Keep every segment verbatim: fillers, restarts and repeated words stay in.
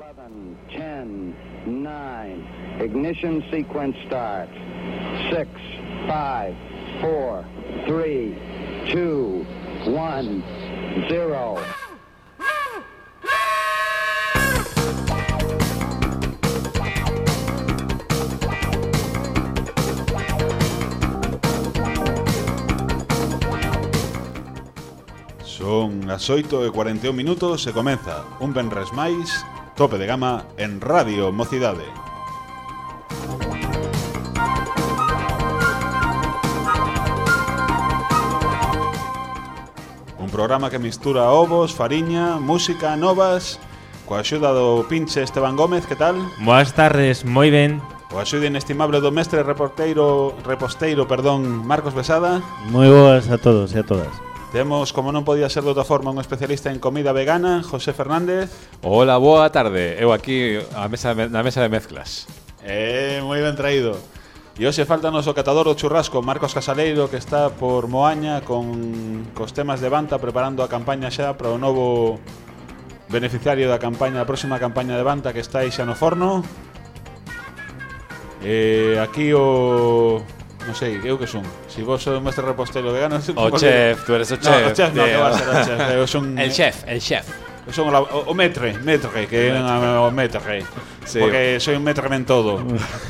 eleven, ten, nine, ignition sequence starts. six, five, four, three, two, one, zero. Son as oito e cuarenta e un minutos e comeza un venres máis Tope de Gama en Radio Mocidade. Un programa que mistura ovos, fariña, música, novas, coa axuda do pinche Esteban Gómez, que tal? Boas tardes, moi ben. O axuda inestimable do mestre reporteiro, reposteiro, perdón, Marcos Besada. Moi boas a todos e a todas. Temos, como non podía ser de outra forma, un especialista en comida vegana, José Fernández. Hola, boa tarde. Eu aquí a mesa de, na mesa de mezclas. Eh, moi ben traído. E hoxe falta o catador do churrasco, Marcos Casaleiro, que está por Moaña con cos temas de Banta preparando a campaña xa para o novo beneficiario da campaña, a próxima campaña de Banta que está aí xa no forno. Eh, aquí o... non sei, eu que son. Si vos sois mestre repostero vegano, o chef, tú eres o chef. No, o chef non, que va a ser o chef. Eu son el chef, el chef. Eu son o, o metre, metre, que é o metre. Sí. Porque soy un metre en todo.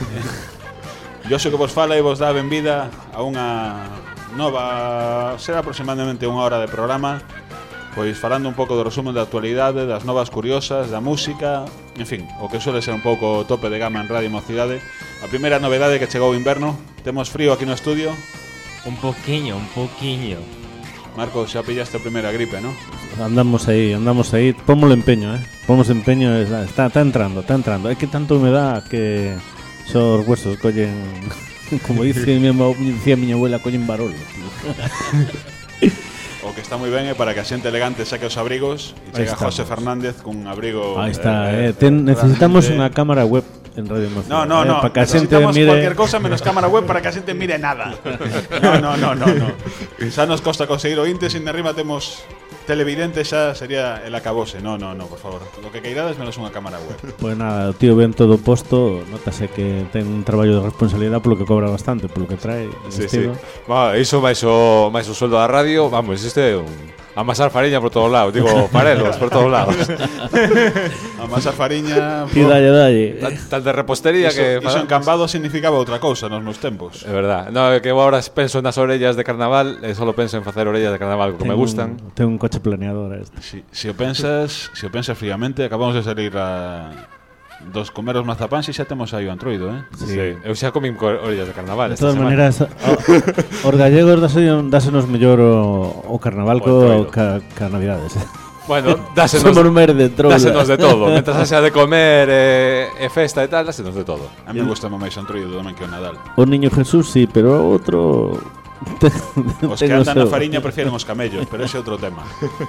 Yo sei que vos fala e vos dá benvida a unha nova, será aproximadamente unha hora de programa, pois falando un pouco do resumen da actualidade, das novas curiosas, da música, en fin, o que suele ser un pouco Tope de Gama en Radio Mocidade. A primeira novedade que chegou o inverno. Temos frío aquí no estudio. Un poquinho, un poquinho. Marcos, xa pillaste a primeira gripe, ¿no? Andamos aí, andamos aí. Pómolo empeño, eh. Pómos empeño, está, está entrando, está entrando. Hai que tanta humedad que os huesos collen, como dice mi, dicía miña abuela, collen barolo, tío. O que está moi ben é para que a xente elegante saque os abrigos e chega José Fernández cun abrigo. Aí está, eh, eh, ten, necesitamos unha cámara web en Radio Mocidade. No, no, eh, no, para que a xente necesitamos mire cualquier cousa menos cámara web para que a xente mire nada. No, no, no, no, no. Xa nos costa conseguir ointes e arriba temos televidente, xa sería el acabose. No, no, no, por favor. Lo que queirades menos unha cámara web. Pois pues nada, o tío ben todo posto, notase que ten un traballo de responsabilidade polo que cobra bastante, polo que trae. Sí, sí. Va, iso máis o máis o sueldo da radio, vamos, este un amasar fariña por todos lados, digo, farelos por todos lados. Amasar fariña. Y dalle, dalle. Tal de repostería iso, que iso en Cambado significaba outra cousa nos meus tempos. É verdad. No, que eu agora penso nas orellas de carnaval, e solo penso en facer orellas de carnaval que me gustan. Ten un coche planeador este. Si, si o pensas, si o pensas fríamente, acabamos de salir a dos comeros mazapáns e xa temos aí o antroido, eh? Sí. Sí. Eu xa comín orellas de carnaval. De todas maneras, o, os gallegos dásenos mellor o, o carnaval co ca, ca navidades. Bueno, dásenos, dásenos de todo. Mentras xa de comer e, e festa e tal, dásenos de todo. A mí me gusta máis o antroido tamén que o Nadal. O Niño Jesús sí, pero outro... Os que andan na fariña prefieren os camellos, pero ese é outro tema.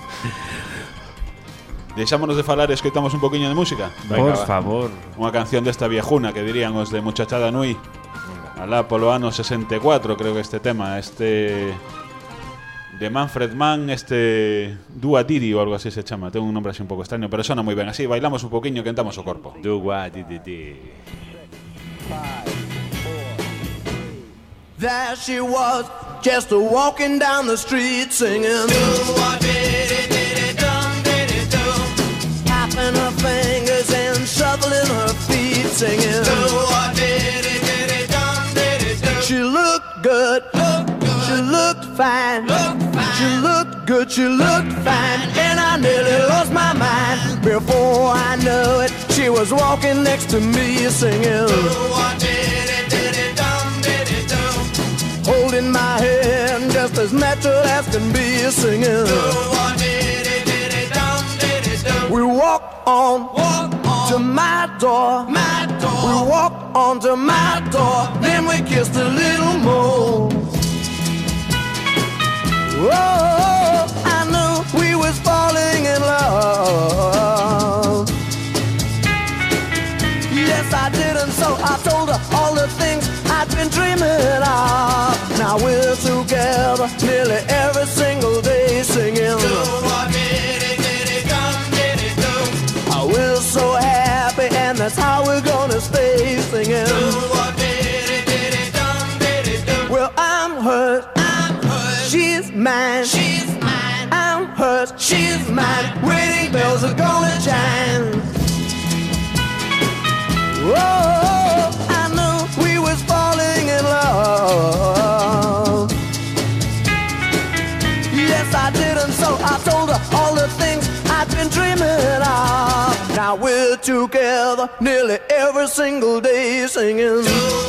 Deixámonos de falar e escoitamos un poquinho de música. Venga, por favor. Unha canción desta viejuna que dirían os de Muchachada Nui. Alá polo ano sesenta e catro, creo que este tema, este de Manfred Mann, este Dua Didi ou algo así se chama. Ten un nombre así un pouco extraño, pero sona moi ben así. Bailamos un poquinho e quentamos o corpo. Dua Didi. There she was, just a walking down the street singing Dua Didi Didi Dum Didi Dum, tapping her fingers and shuffling her feet singing Dua Didi Didi Dum Didi Dum. She looked good, look good. She looked fine. Look fine, she looked good, she looked fine, and I nearly lost my mind. Before I knew it, she was walking next to me singing Dua Didi Didi Dum Didi Dum, holding my hand just as natural as can be singing Dua Didi Didi Dum Didi Dum. We walk on, walk on to my door, my door. We walk on to my door, then we kissed a little more. Oh, I knew we was falling in love. Yes, I did, and so I told her all the things I'd been dreaming of. Now we're together nearly every single day singing. Oh, we're so happy. Well, I'm hers, I'm hers. She's mine, she's mine. I'm hers, she's mine. Wedding bells are gonna chime. Whoa, I knew we was falling in love. Yes, I did, and so I told her all the things I've been dreaming of. Now we're together nearly every single day singing.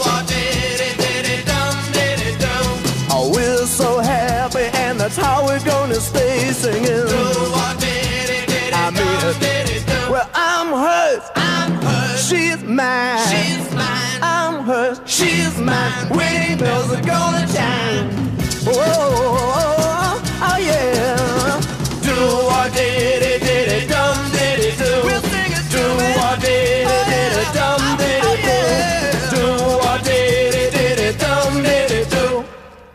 Oh, we're so happy, and that's how we're gonna stay singing. I mean, well, I'm hers, I'm hers. She's mine, she's mine. I'm hers, she's mine. Wedding bells are gonna chime. Oh, oh, oh yeah. Do or did it, did it, dum did it do. We'll sing it. Do or did it, did it, dum did it do. Do or did it, did it, dum did it do.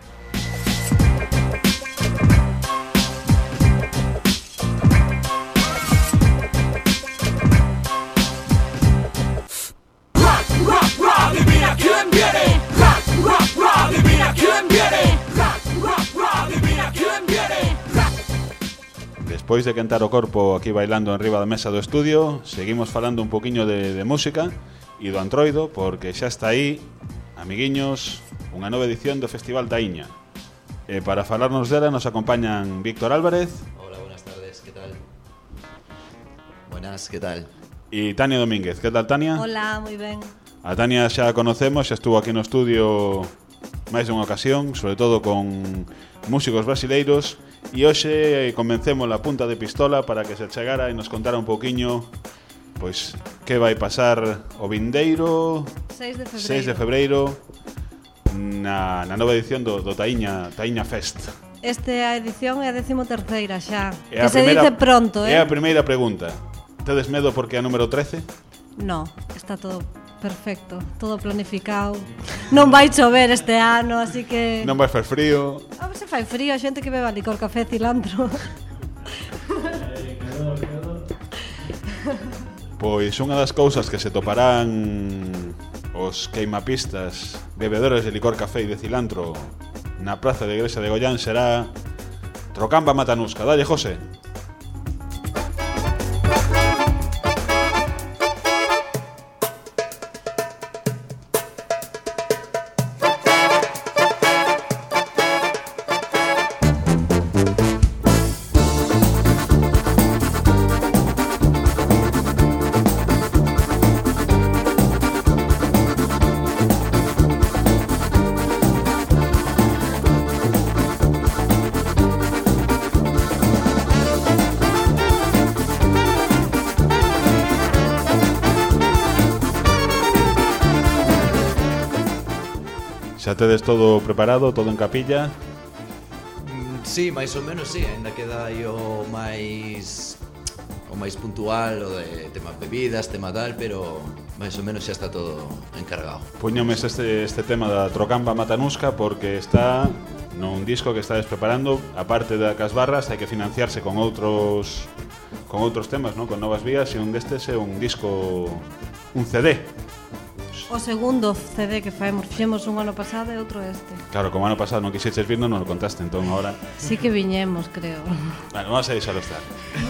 ¿Quién viene? Rock, rock, rock, adivina quién viene. Rock, rock, rock, adivina quién viene. Despois de quentar o corpo aquí bailando en riba da mesa do estudio, seguimos falando un poquiño de, de música e do Antroido, porque xa está aí, amiguiños, unha nova edición do Festival Taíña. E para falarnos dela nos acompañan Víctor Álvarez. Hola, buenas tardes, ¿qué tal? Buenas, ¿qué tal? E Tania Domínguez. Que tal, Tania? Hola, moi ben. A Tania xa a conocemos, xa estuvo aquí no estudio máis dunha ocasión, sobre todo con músicos brasileiros, e hoxe convencemos a punta de pistola para que se chegara e nos contara un pouquiño pois que vai pasar o vindeiro seis de febreiro, seis de febreiro na, na nova edición do, do Taíña, Taíña Fest. Esta edición é a décimo terceira xa, É que a se primeira, dice pronto, eh? É a primeira pregunta. Tedes medo porque é a número trece? No, está todo perfecto, todo planificado. Non vai chover este ano, así que... Non vai fer frío. A ver se fai frío, a xente que beba licor, café, cilantro. Pois unha das cousas que se toparán os queimapistas bebedores de licor, café e de cilantro na praza de Igrexa de Goián será Trocamba Matanusca. Dalle, José. Xa tedes todo preparado, todo en capilla? Mm, sí, máis ou menos, sí, ainda queda aí o máis o máis puntual, o de tema bebidas, tema tal, pero máis ou menos xa está todo encargado. Puñomes este, este tema da Trocamba Matanusca porque está nun disco que estades preparando. A parte da Casbarras hai que financiarse con outros con outros temas, non? Con novas vías, e un destes é un disco, un C D. O segundo C D que faemos, fixemos un ano pasado e outro este. Claro, como ano pasado non quixeches vir, non nos lo contaste, entón agora... Sí que viñemos, creo. Bueno, vamos a deixalo estar.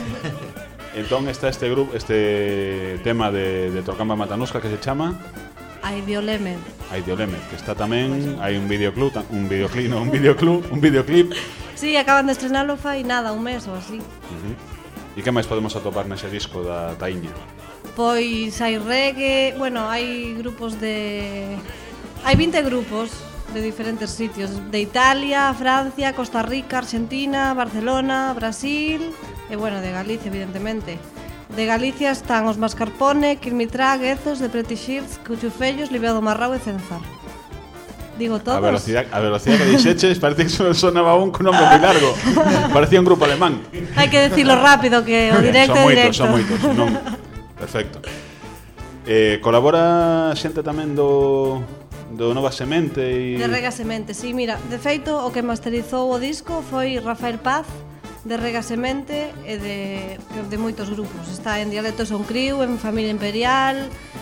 Entón está este grupo, este tema de, de Trocamba Matanusca que se chama... Aidioleme. Aidioleme, que está tamén, hai un videoclub, un videoclip, no, un videoclub, un videoclip. Sí, acaban de estrenalo fai nada, un mes ou así. Uh-huh. E que máis podemos atopar nese disco da Taíña? Pois hai reggae, bueno, hai grupos de... Hai vinte grupos de diferentes sitios, de Italia, Francia, Costa Rica, Argentina, Barcelona, Brasil e, bueno, de Galicia, evidentemente. De Galicia están os Mascarpone, Quilmitrá, Guezos, de Pretty Shirts, Cuchufellos, Libeo do Marrao e Cenzar. Digo todos. A velocidade, a velocidade que dixeches parece que sonaba un con nombre moi largo. Parecía un grupo alemán. Hai que decirlo rápido, que o directo é directo. Son moitos, son moitos, non... Perfecto. Eh, colabora xente tamén do do Nova Semente e de Rega Semente, sí, mira, de feito o que masterizou o disco foi Rafael Paz de Rega Semente e de de moitos grupos. Está en Dialecto Son Criu, en Familia Imperial,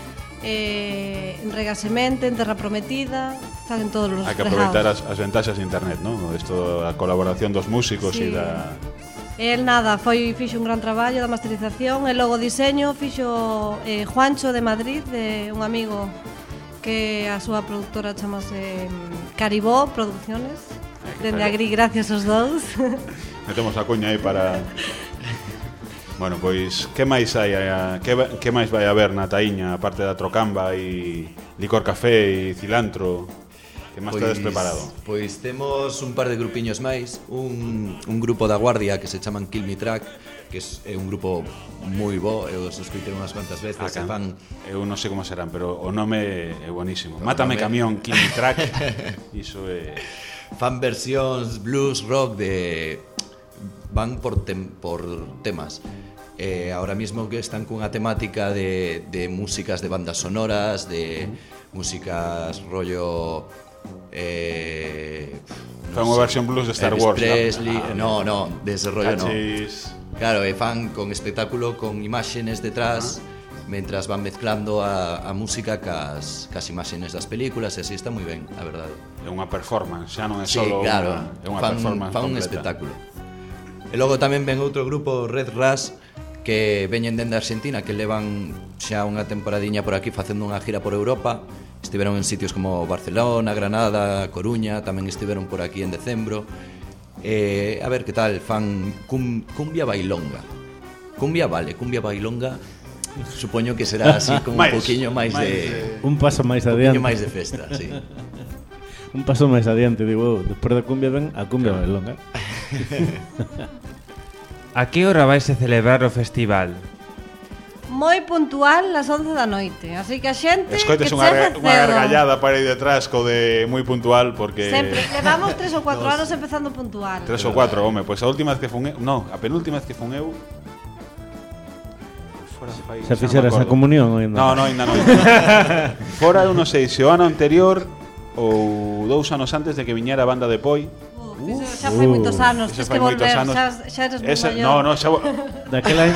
eh, en Rega Semente, en Terra Prometida, están en todos os Hai que fregados. aproveitar as, as ventaxas de internet, non? Isto, a colaboración dos músicos Sí. e da... El nada, foi fixo un gran traballo da masterización e logo o diseño fixo eh, Juancho de Madrid, de un amigo que a súa produtora chamase mm, Caribó Producciones. Dende agri, gracias aos dous. Metemos a cuña aí para... Bueno, pois, que máis hai? A, que, va- que máis vai haber na taíña, aparte da trocamba e licor café e cilantro? Que máis tedes preparado? Pois temos un par de grupiños máis, un, un grupo da Guardia que se chaman Kill Me Track, que é un grupo moi bo, eu os escoitei unhas cuantas veces, Ah, e can- fan Eu non sei como serán, pero o nome é buenísimo. O Mátame nome- camión, Kill Me Track. Iso é... fan versións blues rock de van por tem, por temas. Eh, ahora mismo que están cunha temática de, de músicas de bandas sonoras, de músicas rollo eh, Fan unha versión blues de Star Wars, Presley, ¿no? no, no, de ese rollo no. Cachis. Claro, e fan con espectáculo con imágenes detrás, mentras van mezclando a, a música cas, cas imágenes das películas, e así está moi ben, a verdade. É unha performance, xa non é Sí, solo claro, unha, é unha fan, performance fan un completa. espectáculo. E logo tamén ven outro grupo, Red Ras, que veñen dende Argentina, que levan xa unha temporadiña por aquí facendo unha gira por Europa. Estiveron en sitios como Barcelona, Granada, Coruña, tamén estiveron por aquí en decembro. Eh, a ver que tal, fan cum, cumbia bailonga. Cumbia vale, cumbia bailonga supoño que será así como un Máis, poquinho máis máis de... Un paso máis Un adiante. poquinho máis de festa, sí. Un paso máis adiante, digo, despois da cumbia ven a cumbia bailonga. A que hora vaise celebrar o festival? Moi puntual las once da noite, así que a xente Escoites que unha, chegue re- unha cedo. gargallada para aí detrás co de moi puntual porque... Sempre, levamos tres ou cuatro anos empezando puntual. Tres ou cuatro, home, pois a última vez que fun eu... No, a penúltima vez que fun eu... Fora fai, Se xa non fixera me esa acordo. comunión ainda. No, no, ainda non. Fora, eu non sei se o ano anterior ou dous anos antes de que viñera a banda de Poi. Uf, iso xa foi moitos anos, Ese tens fai que moitos volver, anos. xa, xa eres moi Esa, maior. no, no, xa vo- Daquela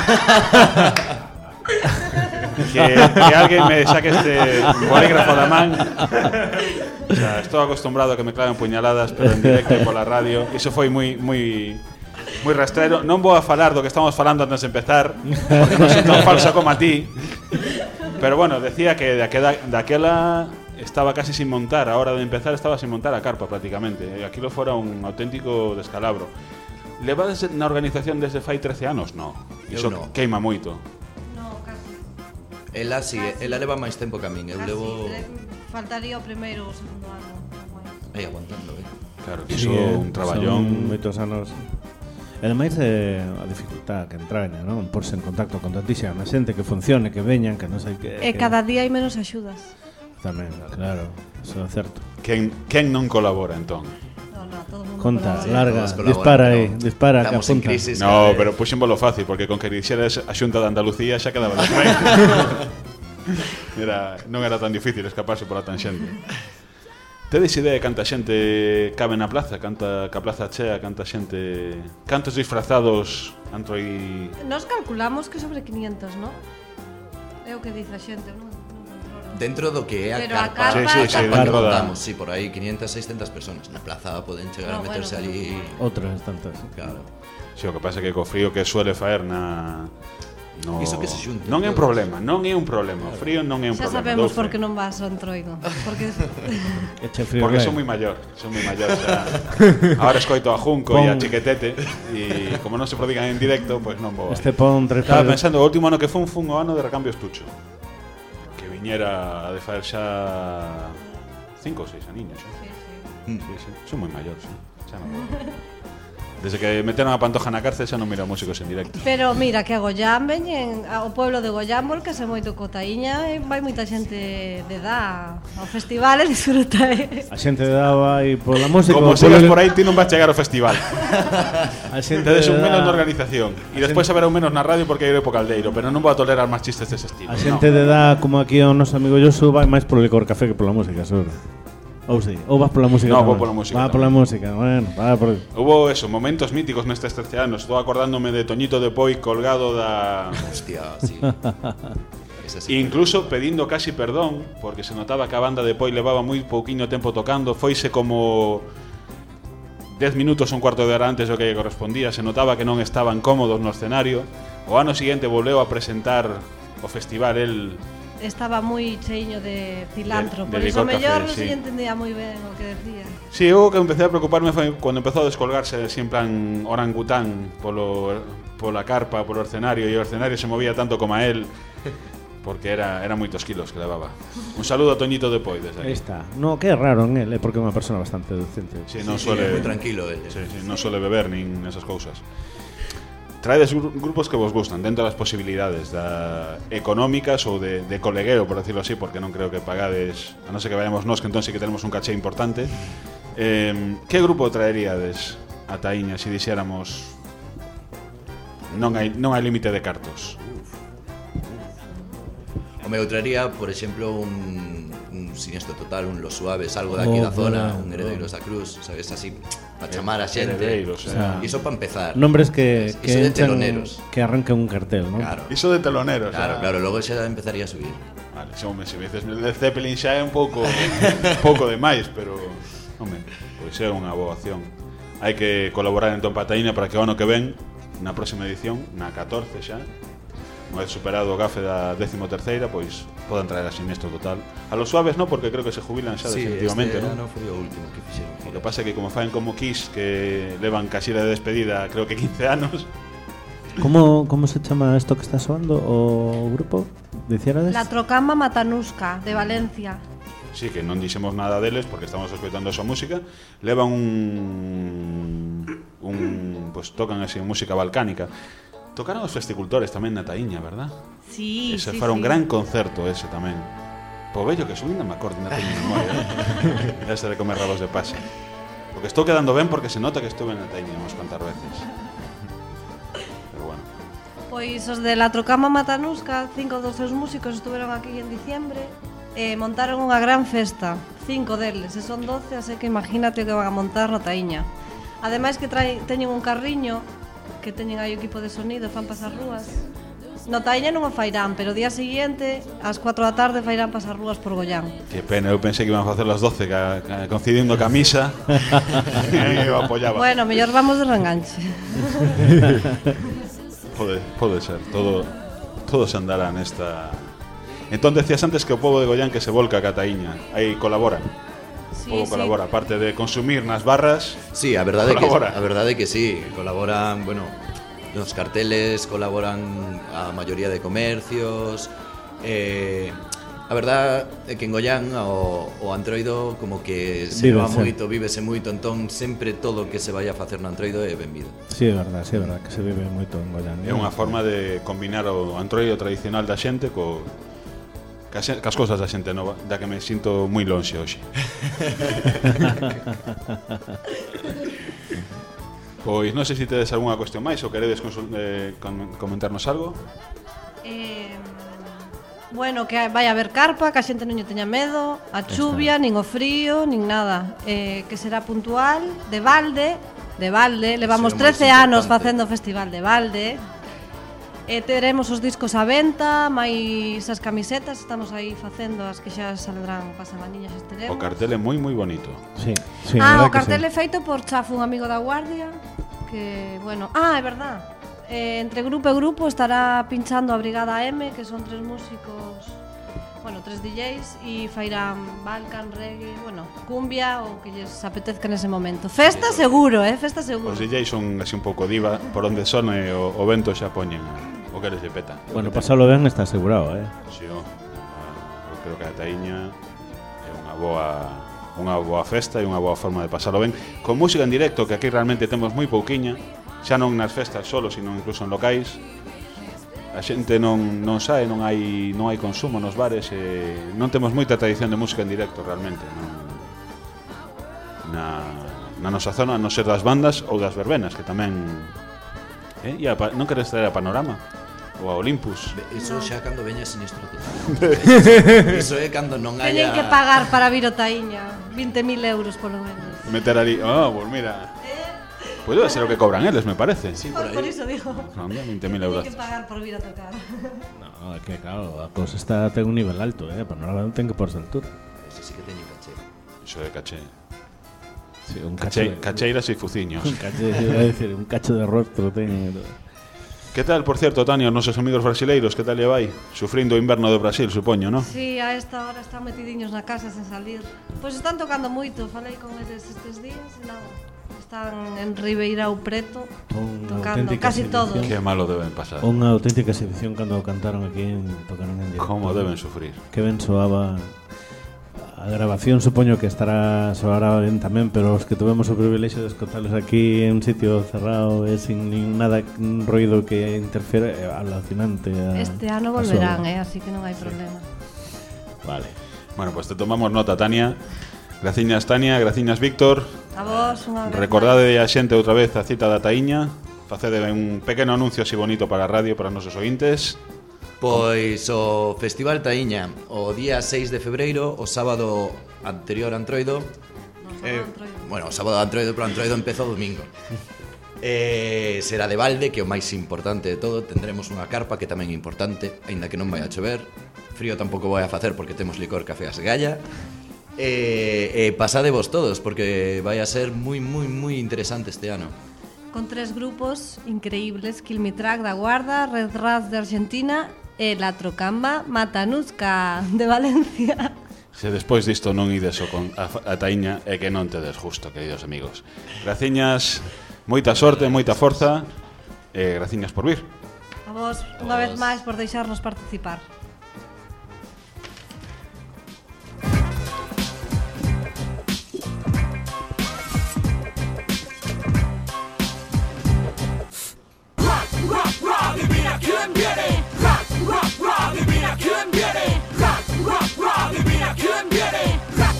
que, que alguén me saque este bolígrafo da man. O sea, estou acostumbrado a que me claven puñaladas, pero en directo e pola radio. Iso foi moi moi moi rastrero. Non vou a falar do que estamos falando antes de empezar, porque non soy tan falso como a ti. Pero bueno, decía que daquela, daquela estaba casi sin montar, a hora de empezar estaba sin montar a carpa prácticamente. E aquilo fora un auténtico descalabro. Levades na organización desde fai trece anos? No. Eu Iso no. queima moito. No, casi. Ela sí, ela leva máis tempo que a min, eu Casi, levo tre- faltaría o primeiro ou o segundo ano. aí aguantando, eh. Claro, que Sí, iso é un son traballón. moitos anos. E ademais é a dificultad que entraña, non? Porse en contacto con tantísima xente que funcione, que veñan, que non sei que. E que- cada día hai menos axudas. Tamén, claro, eso é certo. Quen, quen non colabora, entón? No, no, todo o mundo Conta, colabora. larga, Todos colaboran, dispara aí, no. dispara, que Estamos en apunta. crisis. No, cada pero vez. puxémolo fácil, porque con que dixeras a Xunta de Andalucía xa quedaba ben. era, non era tan difícil escaparse pola tangente. Tedes idea de canta xente cabe na plaza? Canta, ca plaza chea, canta xente... Cantos disfrazados antro aí... Nos calculamos que sobre quinientos, ¿no? É o que dice a xente, non? Non controlo. Dentro do que é a Pero a carpa, carpa- Sí, sí, a sí, carpa que dentro da- montamos, sí, por aí quinientas, seiscentas personas. Na plaza poden chegar a No, meterse bueno, ali, Outras tantas. claro. Si, o que pasa é que co frío que suele faer na... No, Iso que se xunten non é un todos. problema, non é un problema. O frío non é un Xa problema. sabemos dou por fe. que non vas ao Entroido. Porque Eche frío. Porque ben. son moi maior, son moi maior, xa. Ahora escoito a Junco e a Pon- Chiquetete e como non se prodigan en directo, pois pues non vou. Este pon tres Estaba pares. pensando, o último ano que fun fun o ano de recambio estucho. Que viñera a de faer xa cinco ou seis aniños, xa. Sí, sí, son moi maior, sí. Xa non vou. Desde que meteron a Pantoja na cárcel xa non miro músicos en directo. Pero mira que a Goián veñen ao pueblo de Goián volcase moito co Taíña e vai moita xente de edad ao festival e disfruta. eh. A xente daba aí pola música. Como o sigas polo- por aí, ti non vas chegar ao festival. A xente Tedes un dá- menos na organización. E despois haberá un menos na radio porque hai po caldeiro. Pero non vou a tolerar máis chistes dese estilo. A xente de edad como aquí o noso amigo Josu vai máis polo licor café que pola música, seguro. Ou sí, ou vas pola música. No, tamén? vou pola música Va tamén. pola música, bueno, va por... Hubo eso, momentos míticos nestes trece anos. Estou acordándome de Toñito de Poi colgado da Hostia, sí. Esa sí. Incluso pedindo casi perdón, porque se notaba que a banda de Poi levaba moi pouquiño tempo tocando, foise como dez minutos, un cuarto de hora antes do que correspondía, se notaba que non estaban cómodos no escenario. O ano seguinte volveu a presentar o festival, el Estaba moi cheiño de cilantro, De- por de iso licor mellor café, non sí. se entendía moi ben o que decía. Sí, eu que empecé a preocuparme foi cando empezou a descolgarse así en plan orangután polo, pola carpa, polo escenario, e o escenario se movía tanto como a él, porque era, era moitos kilos que levaba. Un saludo a Toñito de Poi desde aquí. Aí está. No, que é raro en él, eh, porque é unha persona bastante decente. Sí, non Sí, suele, é moi tranquilo el. sí, sí, non suele beber nin esas cousas. Traedes gru- grupos que vos gustan dentro das posibilidades da económicas ou de, de colegueo, por decirlo así, porque non creo que pagades, a non ser que vayamos nós, que entón sí que tenemos un caché importante. Eh, que grupo traeríades a Taíña se dixéramos non hai, non hai límite de cartos? O meu traería, por exemplo, un, un Siniestro Total, un Los Suaves, algo de aquí Oh, da zona, bueno, un Heredeiros da Cruz, sabes, así, para chamar a xente. Heredeiros, o sea, Iso para empezar. Nombres que, que, Iso de enchan- teloneros. que arranquen un cartel, ¿no? Claro, Iso de teloneros. claro, ah. claro, logo xa empezaría a subir. Vale, se, home, se me dices Led Zeppelin xa é un pouco un pouco de máis, pero home, pois é unha boa opción. Hai que colaborar en Taíña para que o ano que ven, na próxima edición, na catorce xa, unha vez superado o gafe da décimo terceira, pois podan traer a Siniestro Total. A Los Suaves non, porque creo que se jubilan xa Sí, definitivamente, este non? ano foi o último que fixeron. O que pasa é que como faen como Kiss, que levan casi de despedida, creo que quince anos. ¿Cómo, ¿Cómo se chama isto que está soando o grupo? Dicierades? La Trocama Matanusca, de Valencia. Sí, que non dixemos nada deles porque estamos escoitando a súa música. Levan un un pues tocan así música balcánica. Tocaron os festicultores tamén na Taíña, verdad? Sí, Ese sí, fora un sí. gran concerto ese tamén. Po bello que subín, non me acordo, na teño memoria. ¿eh? Ese de comer rabos de pasa. Porque estou quedando ben porque se nota que estuve na Taíña unhas cuantas veces. Pero bueno. Pois os de La Trocama Matanusca, cinco dos seus músicos estuveron aquí en diciembre e montaron unha gran festa, cinco deles, e son doce, así que imagínate o que van a montar na Taíña. Ademais que traen, teñen un carriño que teñen aí o equipo de sonido, fan pasar rúas. No Taíña non o fairán, pero o día seguinte, ás cuatro da tarde, fairán pasar rúas por Goián. Que pena, eu pensei que iban a facer las doce ca, ca, coincidindo ca misa. E eu apoyaba. Bueno, mellor vamos de reenganche. Pode, pode ser, todo todo se andará nesta. Entón decías antes que o pobo de Goián que se volca a Cataíña, aí colaboran. Sí, O pobo sí. colabora, aparte de consumir nas barras. Sí, a verdade que Colabora. a verdade que sí, colaboran, bueno, nos carteles colaboran a maioría de comercios. Eh, a verdade é que en Goián o, o Antroido como que se va Vívese. moito, vívese moito, entón sempre todo o que se vai a facer no Antroido é benvido. Sí, é verdad, sí, é verdad que se vive moito en Goián. É unha forma de combinar o antroido tradicional da xente co cas, cas cousas da xente nova, da que me sinto moi lonxe hoxe. Pois non sei se tedes algunha cuestión máis ou queredes consul- eh, com- comentarnos algo. Eh, bueno, que vai haber carpa, que a xente non lle teña medo, a chuvia, nin o frío, nin nada. Eh, que será puntual, de balde, de balde. Levamos Será máis trece anos importante. facendo o festival de balde. E teremos os discos á venta, máis as camisetas, estamos aí facendo as que xa saldrán pa semaniñas estaremos. O cartel é moi moi bonito. Sí, sí, Ah, a o verdad que cartel sí. é feito por Chafo, un amigo da Guardia, que, bueno, ah, é verdad. Eh, entre grupo e grupo estará pinchando a Brigada M, que son tres músicos, bueno, tres D Js, e fairán Balkan, reggae, bueno, cumbia, o que lles apetezca nese momento. Festa seguro, eh, festa seguro. Os D Js son así un pouco diva, por onde son e o, o vento xa poñen o que les lle peta. Bueno, pasalo ben está asegurado, eh. Si, o, eu creo que a Taíña é unha boa unha boa festa e unha boa forma de pasalo ben con música en directo, que aquí realmente temos moi pouquiña, xa non nas festas solo, sino incluso en locais. A xente non, non sae, non hai non hai consumo nos bares e non temos moita tradición de música en directo realmente, non, na, na nosa zona, a non ser das bandas ou das verbenas, que tamén eh? E a, pa- non queres traer a Panorama ou a Olympus. Iso xa cando veña Sinistro Total. Iso é cando non Teñen haya que pagar para vir o Taíña, vinte mil euros polo menos. Meter ali, oh, pues mira. Pues debe ser o que cobran eles, me parece. Sí, por Por, por aí. iso digo. Ronda veinte mil euros. Teñen que pagar por vir a tocar. No, No, é que claro, a cosa está ten un nivel alto, eh, pero non ten que porse altura. Ese sí que teño caché. Iso de caché. Sí, un Cache, cacho de, cacheiras e fuciños. un cacho, iba a decir, un cacho de rostro ten. Que tal, por certo, Tania, os nosos amigos brasileiros, que tal lle vai? Sufrindo o inverno do Brasil, supoño, non? Sí, a esta hora están metidiños na casa sen salir. Pois están tocando moito, falei con eles estes días e nada. Están en Ribeirão Preto Unha tocando, auténtica casi exhibición. todos. Que malo deben pasar. Unha auténtica exhibición cando cantaron aquí en tocaron en directo. Como deben sufrir. Que ben soaba. A grabación supoño que estará soará ben tamén, pero os que tuvemos o privilexio de escotalos aquí en un sitio cerrado e sin nin nada un ruido que interfiere é alucinante. A, Este ano a volverán, soa. eh, así que non hai problema. Vale. Bueno, pues te tomamos nota, Tania. Graciñas, Tania, graciñas, Víctor. A vos, unha vez Recordade a xente outra vez a cita da Taíña. Facede un pequeno anuncio así bonito para a radio, para os nosos ointes. Pois o Festival Taíña o día seis de febreiro, o sábado anterior a Antroido. Eh, bueno, o sábado de Antroido, pero Antroido empezou o domingo. Eh, será de balde, que é o máis importante de todo. Tendremos unha carpa que tamén é importante, aínda que non vai a chover. Frío tampouco vai a facer porque temos licor café a segalla. E eh, eh, pasadevos todos porque vai a ser moi, moi, moi interesante este ano. Con tres grupos increíbles: Quilmitrack da Guarda, Red Raz de Argentina e La Trocamba Matanusca de Valencia. Se despois disto non ides o con a, a Taíña é que non tedes justo, queridos amigos. Graciñas, moita sorte, moita forza e graciñas por vir. A vos, unha vez máis, por deixarnos participar. Rock, rock, adivina quién viene. Rock, rock, rock, adivina quién viene. Rock, rock, rock, adivina quién viene. Rock.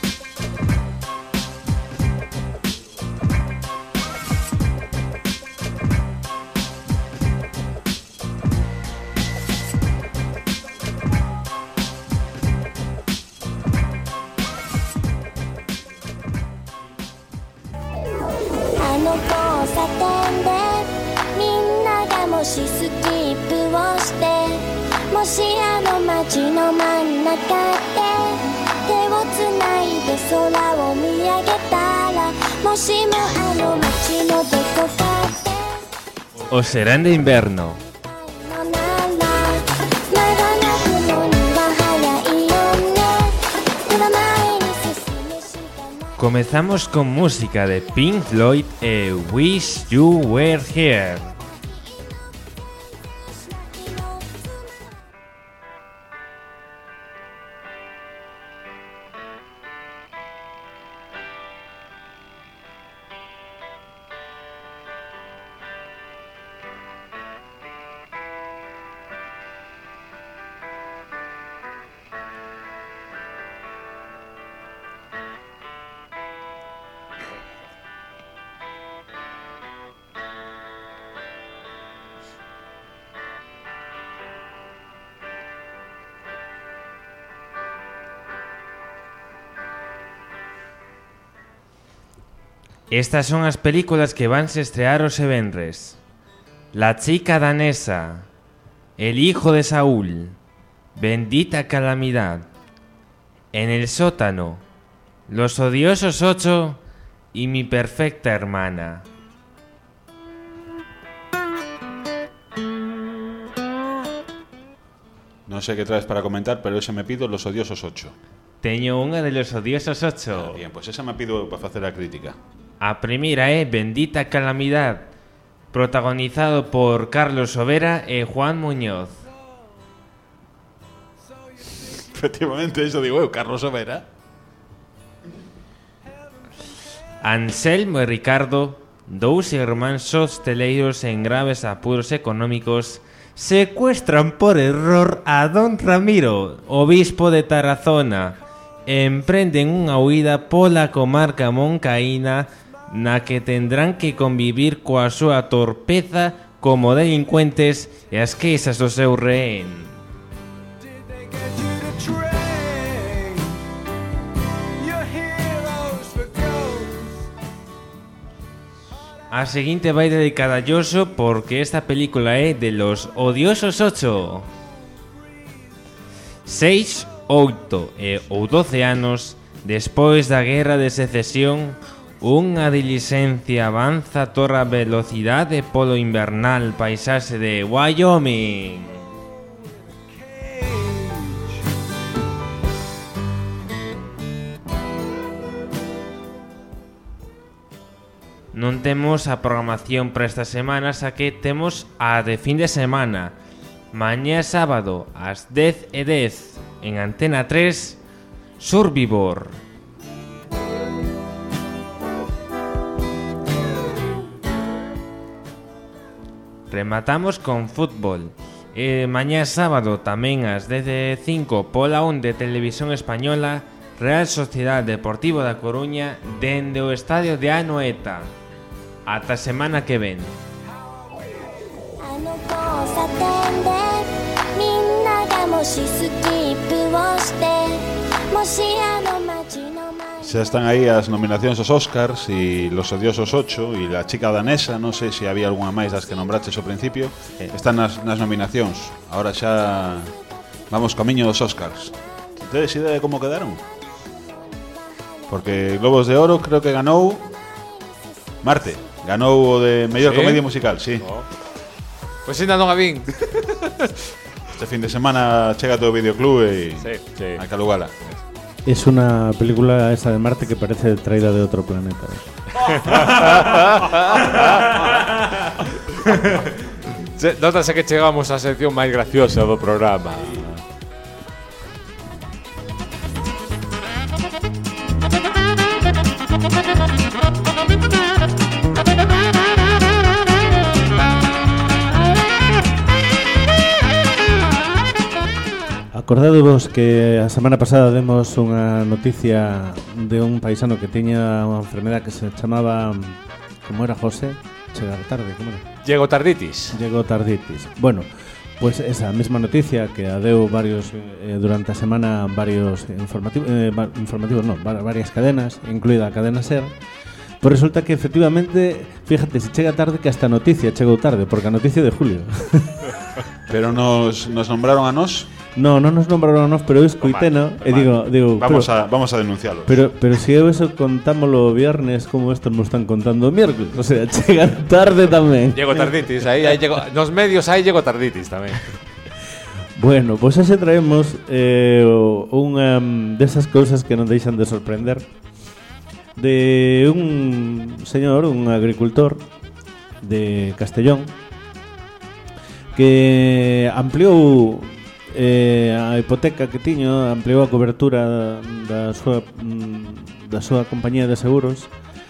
Aの交差点でみんながもしスキップをしてもしあの街の真ん中で手をつないで空を見上げたらもしもあの街のどこかで O serán de invierno. のなら長くのには早いよねでは前に進めしかない Comezamos con música de Pink Floyd e Wish You Were Here. Estas son as películas que vanse estrear os venres. La chica danesa, El hijo de Saúl, Bendita calamidad, En el sótano, Los odiosos ocho y Mi perfecta hermana. Non sei que traes para comentar, pero ese me pido Los odiosos ocho. Teño unha de Los odiosos ocho. Ah, bien, pois pues esa me pido para facer a crítica. A primeira é Bendita calamidad, protagonizado por Carlos Sobera e Juan Muñoz. Efectivamente, eso digo eu, Carlos Sobera. Anselmo e Ricardo, dous irmáns hosteleiros en graves apuros económicos, secuestran por error a don Ramiro, obispo de Tarazona, e emprenden unha huida pola comarca moncaína na que tendrán que convivir coa súa torpeza como delincuentes e as queixas do seu rehén. A seguinte vai dedicada a Yoso porque esta película é de Los odiosos ocho. seis, oito e ou doce anos despois da Guerra de Secesión, unha diligencia avanza a toda velocidade polo invernal paisaxe de Wyoming. Non temos a programación para esta semana, xa que temos a de fin de semana. Mañá sábado, ás dez e dez, en Antena tres, Survivor. Rematamos con fútbol. E mañá sábado, tamén ás dez e cinco, pola onde Televisión Española, Real Sociedade Deportivo da Coruña, dende o estadio de Anoeta. Ata semana que ven. Ya están ahí las nominaciones aos Oscars y Los Odiosos ocho y La Chica Danesa. Non sei se había algunha máis das que nombraches ao principio. Están nas, nas nominacións. Ahora xa vamos camiño dos Oscars. Tedes idea de como quedaron? Porque Globos de Oro creo que ganou Marte. Ganou o de mellor ¿Sí? comedia musical, sí. Oh. Pois pues ainda non a vin. Este fin de semana chega todo o videoclub e Sí, sí. hai que alugala. Es una película esa de Marte que parece traída de otro planeta. Notase que chegamos á sección máis graciosa do programa. Acordadevos que a semana pasada demos unha noticia de un paisano que tiña unha enfermedad que se chamaba, como era, José? Chegar tarde, como era? Llego tarditis. Llego tarditis. Bueno, pues esa mesma noticia que a deu varios eh, durante a semana varios informativos, eh, informativos no, varias cadenas, incluída a cadena SER. Pues resulta que efectivamente, fíjate, si chega tarde que hasta a noticia chegou tarde, porque a noticia de Julio. Pero nos, nos nombraron a nós. No, non nos nombraron a nós, pero eu escoiteno e digo, digo, vamos pero, a vamos a denunciarlos. Pero pero si eu eso contámoslo o viernes, como estos me están contando o miércoles, o sea, chegan tarde tamén. Llego tarditis, aí aí llego, nos medios aí llego tarditis tamén. Bueno, pois pues hoxe traemos eh, unha desas cousas que non deixan de sorprender, de un señor, un agricultor de Castellón, que ampliou eh, a hipoteca que tiño, ampliou a cobertura da súa, da súa compañía de seguros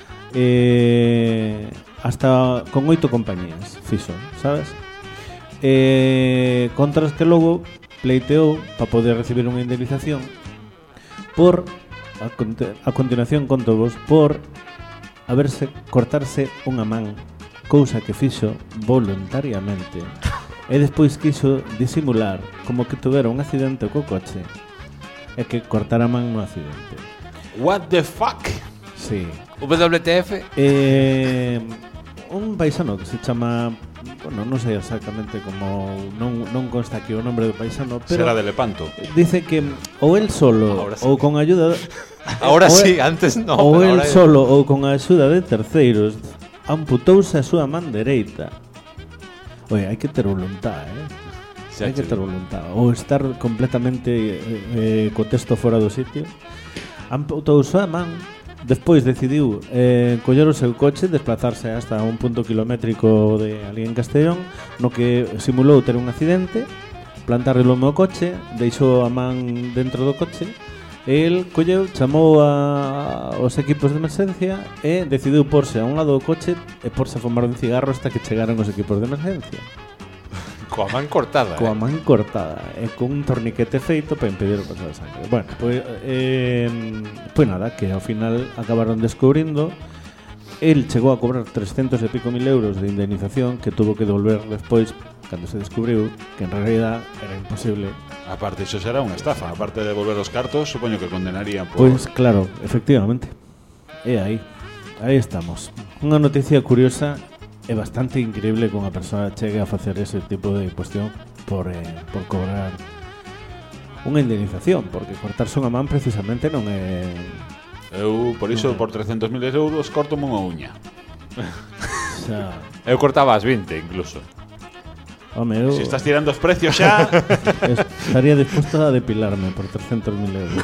eh, hasta con oito compañías fixo, sabes? Eh, contras que logo pleiteou para poder recibir unha indemnización por a, a continuación conto vos por haberse cortarse unha man, cousa que fixo voluntariamente. E despois quiso disimular como que tuvera un accidente co coche e que cortara a man no accidente. What the fuck? Sí. W T F? Eh, un paisano que se chama, bueno, non sei exactamente como, non, non consta aquí o nombre do paisano, pero será de Lepanto. Dice que ou el solo sí. ou con ayuda Ahora sí, antes no, ou pero el ahora solo ou con a axuda de terceiros amputouse a súa man dereita. Oye, hai que ter voluntad, eh? Sí, hai que ter voluntad. Ou estar completamente eh, eh, co texto fora do sitio. Amputouse a man. Despois decidiu eh, coller o seu coche, desplazarse hasta un punto kilométrico de ali en Castellón, no que simulou ter un accidente, plantar o meu coche, deixou a man dentro do coche, e el colleu, chamou a, aos equipos de emergencia e decidiu porse a un lado do coche e porse a fumar un cigarro hasta que chegaran os equipos de emergencia. Coa man cortada. Coa eh. man cortada e con un torniquete feito para impedir o paso de sangre. Bueno, pois pues, eh, pues nada, que ao final acabaron descubrindo. El chegou a cobrar trescentos e pico mil euros de indemnización que tuvo que devolver despois cando se descubriu que en realidad era imposible. Aparte, iso será unha estafa. Aparte de devolver os cartos, supoño que condenarían por... Pois pues, claro, efectivamente. E aí, aí estamos. Unha noticia curiosa e bastante increíble que unha persoa chegue a facer ese tipo de cuestión por, eh, por cobrar unha indemnización, porque cortarse unha man precisamente non é... Eu, por iso, por trescentos mil euros, corto-me unha uña. O sea, Eu cortaba as vinte, incluso. home, eu Se estás tirando os precios xa... estaría dispuesto a depilarme por trescentos mil euros.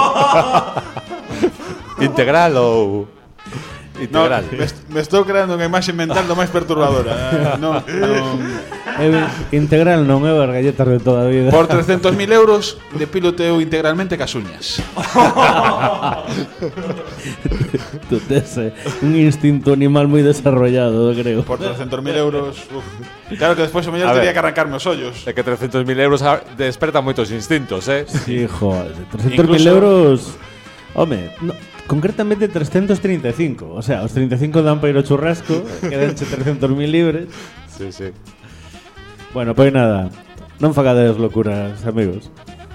Integral ou... No, Integral. me, me estou creando unha imaxe mental do máis perturbadora. Eh, non, non. Eu, integral non, eu as galletas de toda a vida. Por trescentos mil euros, depílote eu integralmente cas uñas. Tú tes eh, un instinto animal moi desarrollado, creo. Por trescentos mil euros, uf. Claro que despois o mellor A tería ver. que arrancarme os ollos. É que trescentos mil euros a- despertan moitos instintos, eh? Sí, joder, trescentos mil Incluso- euros. Home, no, concretamente trescientos treinta e cinco. O sea, os treinta e cinco dan para ir ao churrasco, quedanche trescentos mil libres. Sí, sí. Bueno, pois nada, non fagades locuras, amigos.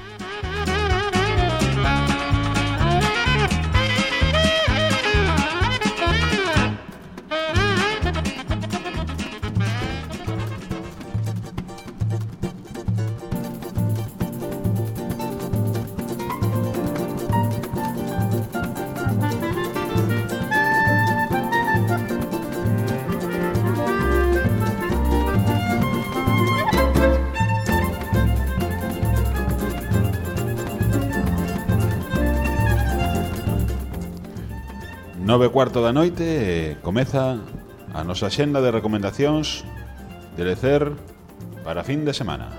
Nove e cuarto da noite e comeza a nosa xenda de recomendacións de lecer para fin de semana.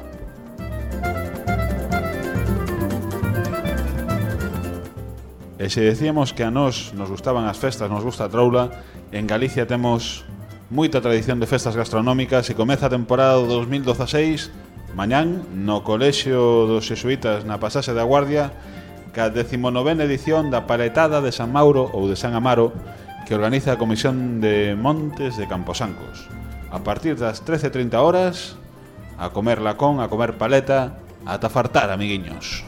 E se decíamos que a nós nos gustaban as festas, nos gusta a troula, en Galicia temos moita tradición de festas gastronómicas e comeza a temporada do dos mil dieciséis mañán no Colexio dos Xesuítas na Pasaxe da Guardia ca decimonovena edición da Paletada de San Mauro ou de San Amaro que organiza a Comisión de Montes de Camposancos. A partir das trece e trinta horas, a comer lacón, a comer paleta, ata fartar, amiguiños.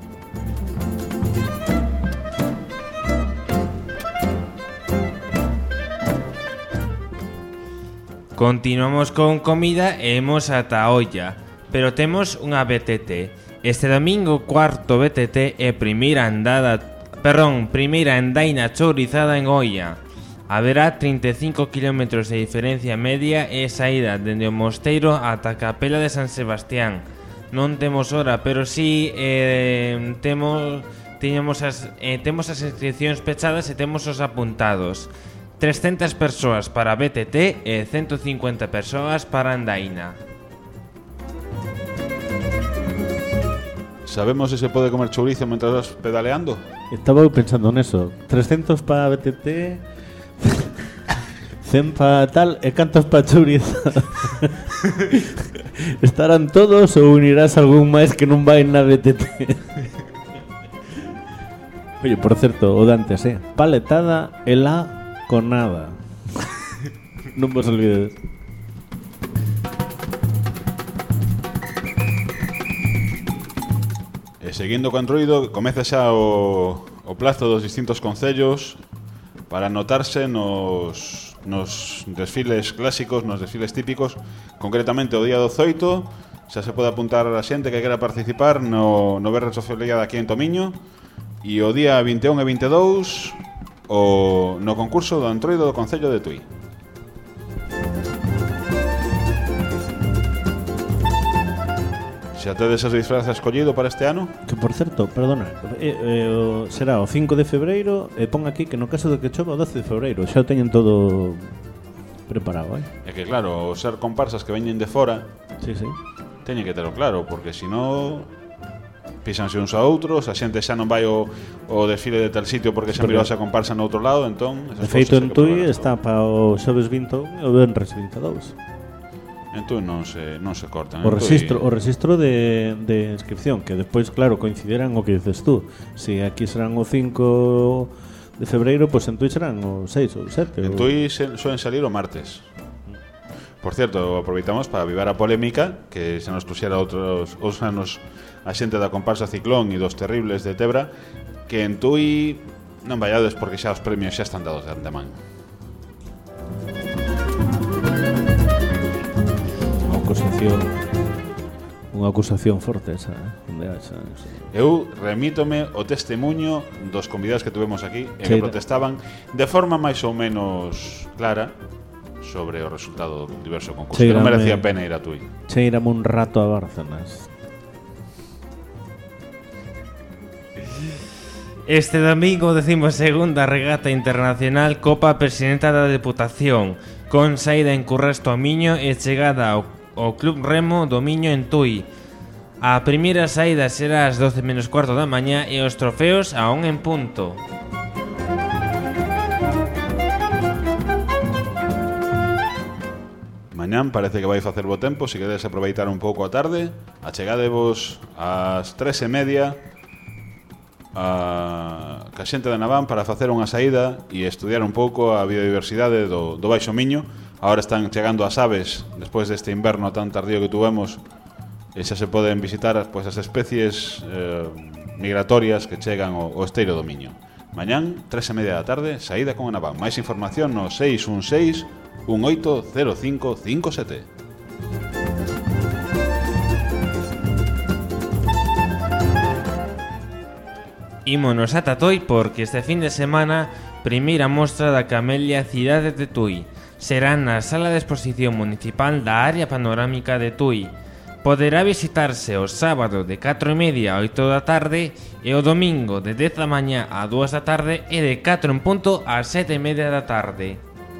Continuamos con comida e imos ata a olla, pero temos unha B T T. Este domingo cuarto B T T e primeira andada, perdón, primeira andaina chourizada en olla. Haberá trinta e cinco kilómetros de diferencia media e saída dende o Mosteiro ata a Capela de San Sebastián. Non temos hora, pero si sí, eh, temos tiñamos as eh, temos as inscripcións pechadas e temos os apuntados. trescentas persoas para B T T e ciento cincuenta persoas para andaina. Sabemos se se pode comer chourizo mentras vas pedaleando? Estaba eu pensando neso. trescentos para B T T, cen para tal e cantos para chourizo. Estarán todos ou unirás algún máis que non vai na B T T? Oye, por certo, o dantes, eh? Paletada e la con nada. Non vos olvides. E seguindo co Androido, comeza xa o, o plazo dos distintos concellos para anotarse nos, nos desfiles clásicos, nos desfiles típicos. Concretamente o día dezoito xa se pode apuntar a xente que quera participar no, no Berre Sociolía aquí en Tomiño. E o día vinte e un e vinte e dous o no concurso do Antroido do Concello de Tui. Xa tedes as disfrazas escollido para este ano? Que por certo, perdona, eh, eh, o, será o cinco de febreiro e pon aquí que no caso de que chova o doce de febreiro. Xa o teñen todo preparado, eh? É que claro, o ser comparsas que veñen de fora, Sí, sí. teñen que telo claro, porque se non písanse uns a outros, a xente xa non vai o, o desfile de tal sitio porque xa mirou esa comparsa no outro lado, entón De esas feito, cousas hai en que Tui probar. está para o xoves vinte e un e o venres vinte e dous. Entón non se, non se cortan. O En Tui- registro, o registro de, de inscripción, que despois, claro, coincidirán o que dices tú. Si aquí serán o cinco de febreiro, pois pues en Tui serán o seis ou sete. En Tui se, suelen salir o martes. Por certo, aproveitamos para avivar a polémica que se nos puxera outros os anos a xente da comparsa Ciclón e dos Terribles de Tebra, que en Tui non vallades porque xa os premios xa están dados de antemán. Unha acusación, unha unha acusación forte esa, eh? Onde esa, esa. Eu remítome o testemunho dos convidados que tuvemos aquí e que Cheira. protestaban de forma máis ou menos clara sobre o resultado do diverso concurso. Que non Cheirame- merecía pena ir a Tui. Cheirame un rato a Bárcenas. Este domingo decimos segunda regata internacional Copa Presidenta da Deputación, con saída en Currás Tomiño e chegada ao, ao Club Remo do Miño en Tui. A primeira saída será ás doce menos cuarto da mañá e os trofeos a un en punto. Mañán parece que vai facer bo tempo. Se queredes aproveitar un pouco a tarde, achegadevos ás tres e media a ca xente de Naván para facer unha saída e estudiar un pouco a biodiversidade do, do Baixo Miño. Agora están chegando as aves despois deste inverno tan tardío que tuvemos, e xa se poden visitar pois, as especies eh, migratorias que chegan ao, ao esteiro do Miño. Mañán, tres e media da tarde, saída con Naván. Máis información no seis un seis un oito cero cinco cinco sete. Ímonos ata Tui porque este fin de semana primeira mostra da Camelia Cidade de Tui. Será na Sala de Exposición Municipal da Área Panorámica de Tui. Poderá visitarse o sábado de catro e media a oito da tarde e o domingo de dez da mañá a dúas da tarde e de catro en punto a sete e media da tarde.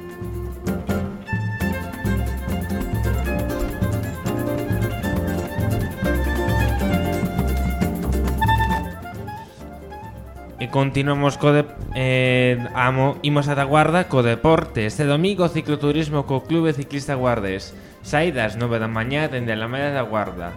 E continuamos co de, eh, amo, imos ata Guarda co deporte. Este domingo cicloturismo co Clube Ciclista Guardes. Saídas nove da mañá dende a Alameda da Guarda.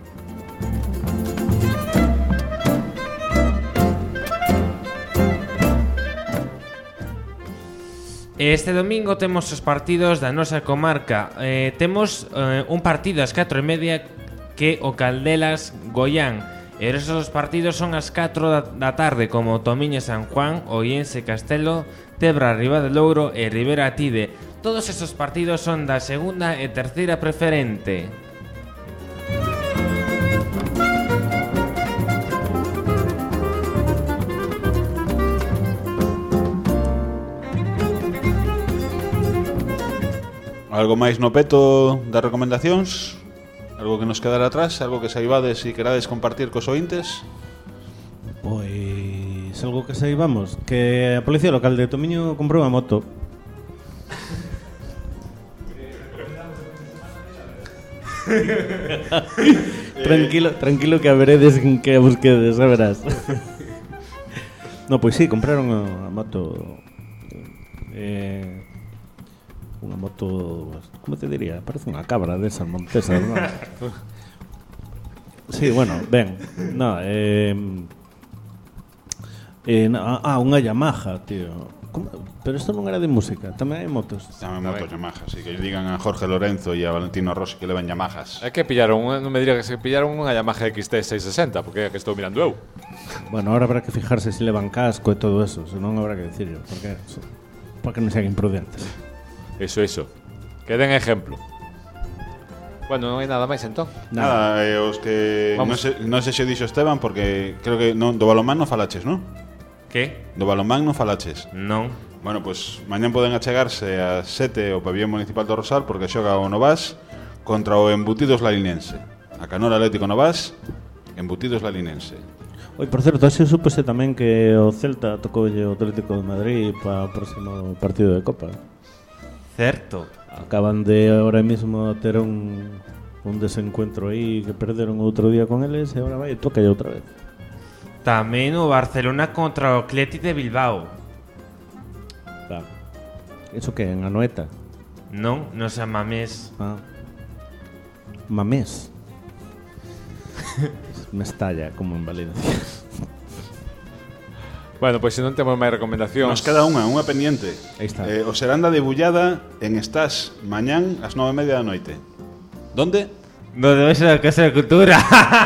Este domingo temos os partidos da nosa comarca. eh, Temos eh, un partido ás catro e media que o Caldelas Goián. E esos partidos son ás catro da, da tarde, como Tomiño San Juan, Oiense Castelo, Tebra Riba de Louro e Ribera Tide. Todos esos partidos son da segunda e terceira preferente. Algo máis no peto das recomendacións? Algo que nos quedara atrás? Algo que saibades e querades compartir cos ointes? Pois algo que saibamos, que a Policía Local de Tomiño comprou unha moto. tranquilo, tranquilo que a veredes que a busquedes, a verás. No, pois sí, compraron a moto. Eh, unha moto, como te diría? Parece unha cabra desas montesas, non? Sí, bueno, ben. No, eh, eh, no, ah, unha Yamaha, tío. Como? Pero isto non era de música, tamén hai motos. Tamén motos Yamaha, así que digan a Jorge Lorenzo e a Valentino Rossi que levan Yamahas. É que pillaron, non me diría que se pillaron unha Yamaha X T seiscentos sesenta, porque é a que estou mirando eu. Bueno, ahora habrá que fijarse se levan casco e todo eso, senón habrá que decirlo, porque porque non sean imprudentes. Eso, eso. Que den ejemplo. Bueno, non hai nada máis entón. Nada, eh, os que non Vamos. se, non se xe dixo Esteban, porque creo que non, do balonmán non falaches, non? Que? Do balonmán non falaches. Non. Bueno, pois pues, mañán poden achegarse a sete ao pabellón municipal do Rosal, porque xoga o Novás contra o Embutidos Lalinense. A Canora Atlético Novás, Embutidos Lalinense. Oi, por certo, así supose tamén que o Celta tocoulle o Atlético de Madrid para o próximo partido de Copa. Certo. Acaban de ahora mismo ter un, un desencuentro aí que perderon outro día con eles e agora vai e toca outra vez. Tamén o Barcelona contra o Athletic de Bilbao. Va. Eso que en Anoeta? Non, non se Mamés. Ah. Mamés. Mestalla, como en Valencia. Bueno, pois se non temos máis recomendacións. Nos queda unha, unha pendiente. Aí está. Eh, o Serán da Debullada en Estás mañán ás nove e media da noite. Donde? No debe ser a Casa de Cultura.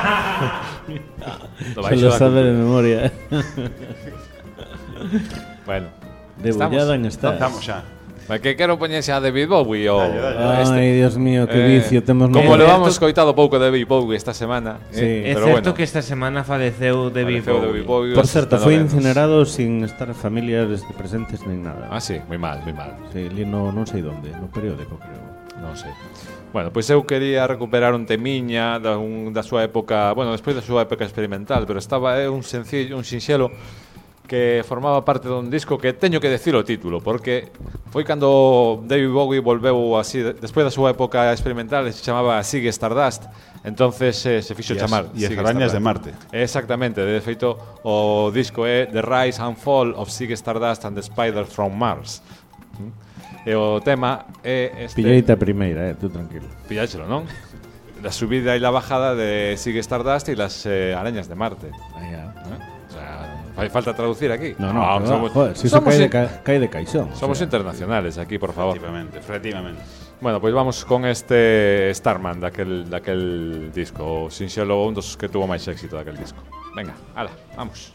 Do Se Baixo lo da sabe de Cultura. memoria. Bueno. Debullada en Estás. Estamos xa. Que quero poñerse a David Bowie ou Ai, Dios mío, que Eh, vicio temos. Como É levamos certo- escoitado pouco de David Bowie esta semana. Sí. É eh, pero certo bueno, que esta semana faleceu David faleceu Bowie. David Bowie Por aos certo, foi setenta anos. incinerado sin estar familiares presentes nin nada. Ah, sí, moi mal, moi mal. Sí, li no, non sei onde, no periódico, creo. Non sei. Bueno, pois eu quería recuperar un temiña da, un, da súa época, bueno, despois da súa época experimental, pero estaba é un sencillo, un sinxelo que formaba parte dun disco que teño que decir o título, porque foi cando David Bowie volveu así, despois da súa época experimental, se chamaba Sigue Stardust, entonces eh, se fixo E as- chamar e as Sigue arañas Stardust. de Marte. Exactamente, de feito o disco é The Rise and Fall of Sigue Stardust and the Spider from Mars. Mm? E o tema é este... Pilleita a primeira, eh, tú tranquilo. Pilláchelo, non? La subida y la bajada de Sigue Stardust y las eh, arañas de Marte. Aí, ah. ¿Eh? O sea, ¿hay falta traducir aquí? No, no, Ah, no, somos, joder, si eso somos cae de, in- ca- cae de caixón. somos o sea. internacionales aquí, por favor. Efectivamente, efectivamente. Bueno, pues vamos con este Starman daquel, daquel disco, o sinxelo, un dos que tuvo máis éxito daquel disco. Venga, ala, vamos.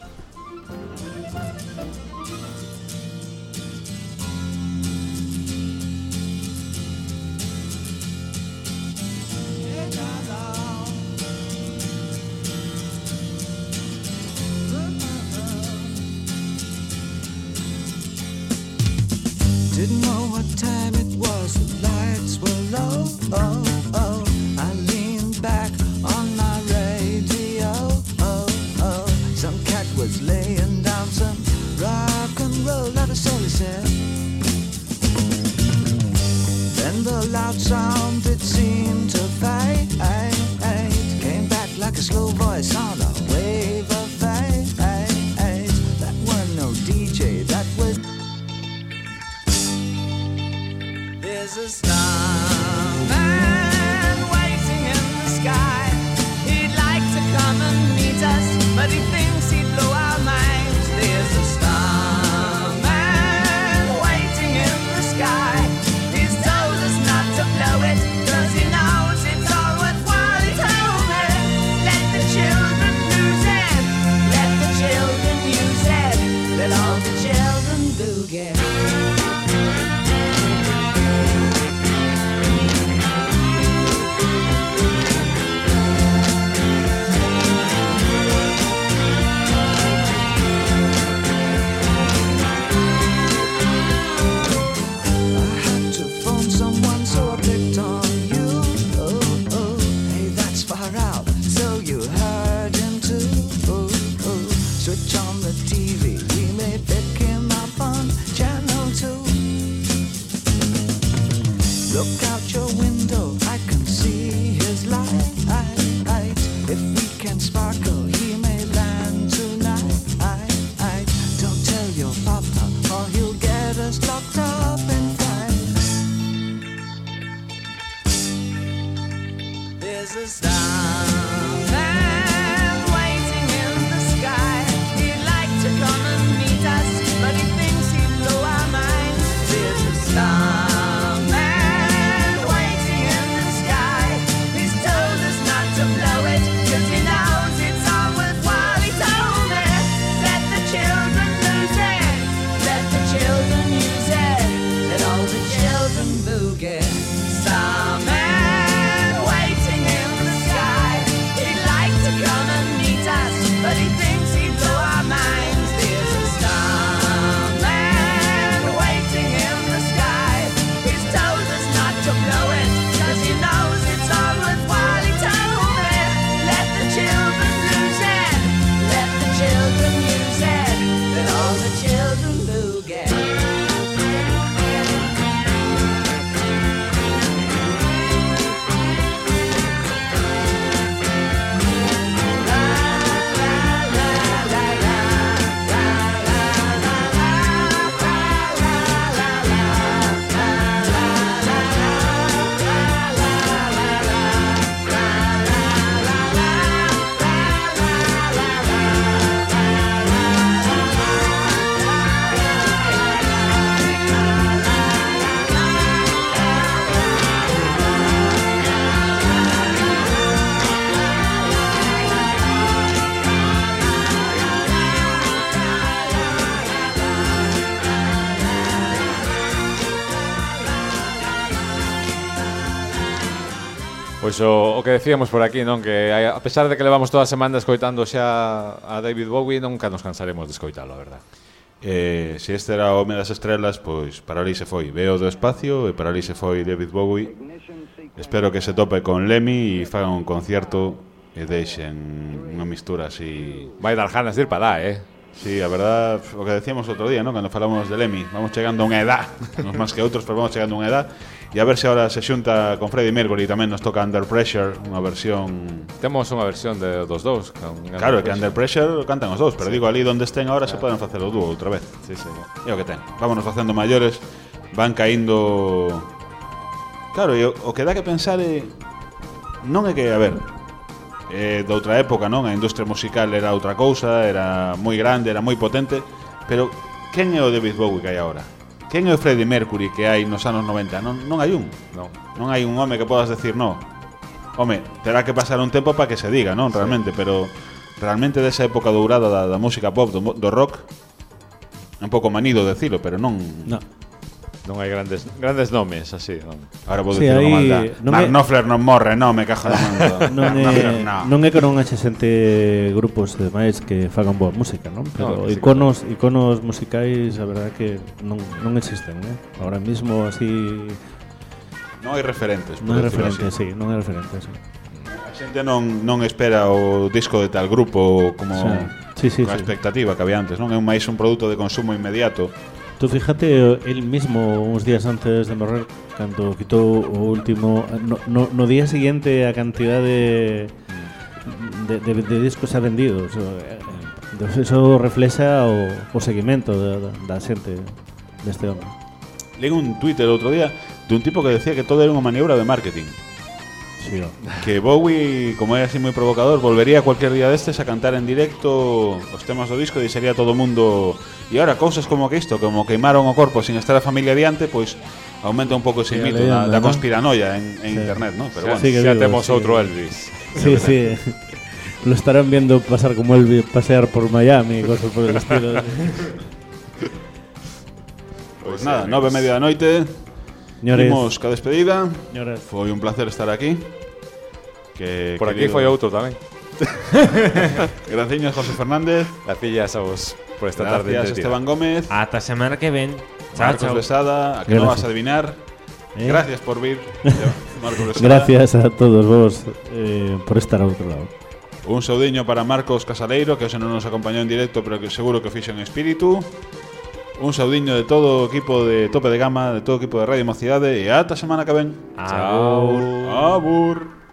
Didn't know what time it was, the lights were low. Oh, oh. I leaned back on my radio. Oh, oh. Some cat was laying down some rock and roll, that is all he said. Then the loud sound, it seemed to fade. Came back like a slow voice on a wave of fade. That weren't no D J, that was. There's a starman waiting in the sky. He'd like to come and meet us, but he thinks he'd blow our minds. There's a starman waiting in the sky. He's told us not to blow it, cause he knows it's all worthwhile. He told me, let the children lose it, let the children use it, let all the children boogie. Look out your window, I can see his light. If we can sparkle, he may land tonight. Don't tell your papa, or he'll get us locked up and fight. There's a starman waiting in the sky. He'd like to come and meet us, but he thinks he'd blow our minds. There's a starman. Starman waiting in the sky. Pois o, o que decíamos por aquí, non? Que hai- a pesar de que levamos toda a semana escoitando xa a David Bowie, nunca nos cansaremos de escoitalo, a verdad. Eh, se este era o home das estrelas, pois para ali se foi Veo do espacio e para ali se foi David Bowie. Espero que se tope con Lemmy e fagan un concierto e deixen unha mistura así. Vai dar ganas de ir para lá, eh? Sí, a verdad, o que decíamos outro día, ¿no? Cando falamos de Lemmy, vamos chegando a unha edad, nos máis que outros, pero vamos chegando a unha edad. E a ver se ahora se xunta con Freddie Mercury, tamén nos toca Under Pressure, unha versión. Temos unha versión de dos dous. Con Claro, que Under Pressure cantan os dous, pero digo, ali onde estén ahora se poden facer o dúo outra vez. Sí, sí. É o que ten. Vámonos facendo maiores, van caíndo. Claro, e o, o que dá que pensar é non é que, a ver, é de outra época, non? A industria musical era outra cousa, era moi grande, era moi potente, pero quen é o David Bowie que hai agora? Quen é o Freddie Mercury que hai nos anos noventa? Non, non hai un. Non. Non hai un home que podas decir, no. Home, terá que pasar un tempo para que se diga, non? Realmente, pero realmente desa época dourada da, da música pop, do, do rock, é un pouco manido decilo, pero non. No. Non hai grandes grandes nomes así, non. Ahora vou Sí, dicir aí unha malda. non Mark é- Knopfler non morre, non, me cajo no mundo. Non Mark é, Knopfler, no. non é que non haxe xente grupos demais que fagan boa música, non? Pero No, sí que iconos, iconos musicais, a verdade que non, non existen, eh? Ahora mismo así Non hai referentes, por non é decirlo referente, así. sí, non é referente, sí. A xente non, non espera o disco de tal grupo como Sí, sí, coa sí. expectativa que había antes, non? É un máis un produto de consumo inmediato. Tú fíjate, el mismo uns días antes de morrer, cando quitou o último, no, no, no día siguiente a cantidad de de, de, de discos xa vendidos. Entón, eso reflexa o, o seguimento da, da xente deste home. Leí un Twitter outro día dun tipo que decía que todo era unha maniobra de marketing. Sí, no. Que Bowie, como é así moi provocador, volvería cualquier día destes a cantar en directo os temas do disco e dixería todo o mundo. E ahora cousas como que isto, como queimaron o corpo sin estar a familia diante, pois aumenta un pouco ese Sí, a mito da, leyenda, da ¿no? conspiranoia en, en Sí. internet, ¿no? Pero Xa, bueno, Sí, que xa digo, temos sí. outro Elvis. Sí, sí. Lo estarán viendo pasar como Elvis pasear por Miami y cosas por el estilo. Pois nada, nove e media da noite. Señores, Imos ca despedida. señores. Foi un placer estar aquí. Que Por aquí querido- foi outro tamén. Graciñas, José Fernández. Gracias a vos por esta tarde Gracias, entretida. Esteban Gómez. Ata semana que ven. Chao, Marcos chao. Besada, a que non vas Gracias. a adivinar. Eh. Gracias por vir. Marcos Besada. Gracias a todos vos eh, por estar ao outro lado. Un saudiño para Marcos Casaleiro, que hoxe non nos acompañou en directo, pero que seguro que fixo en espírito. Un saudiño de todo o equipo de Tope de Gama, de todo o equipo de Radio Mocidade. E ata semana que ven. Abur. Abur.